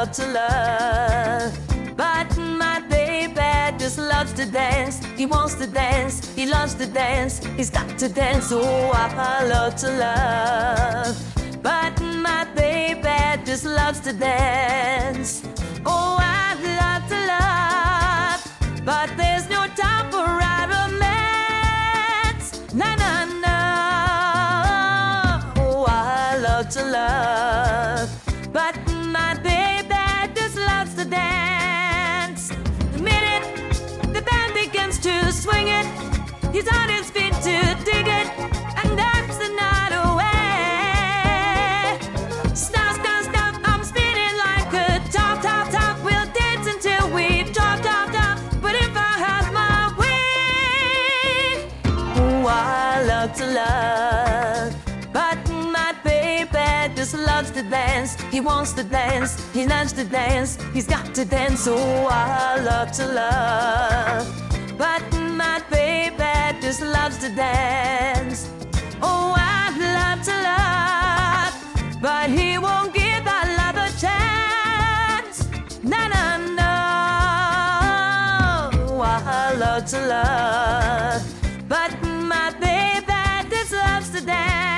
love to love. But my baby just loves to dance. He wants to dance, he loves to dance. He's got to dance, oh, I love to love. But my baby just loves to dance. Oh, I love to love. But there's no time for romance. Na na na. Oh, I love to love. But my baby just loves to dance. The minute the band begins to swing it, he's on his feet to dig it and dance the night away. Stop, stop, stop, I'm spinning like a top, top, top. We'll dance until we drop, drop, drop. But if I had my way, oh, I love to love. But my baby just loves to dance. He wants to dance, he loves to dance. He's got to dance, oh, I love to love. But my baby just loves to dance. Oh, I love to love. But he won't give that love a chance. Na na no. I love to love. But my baby just loves to dance.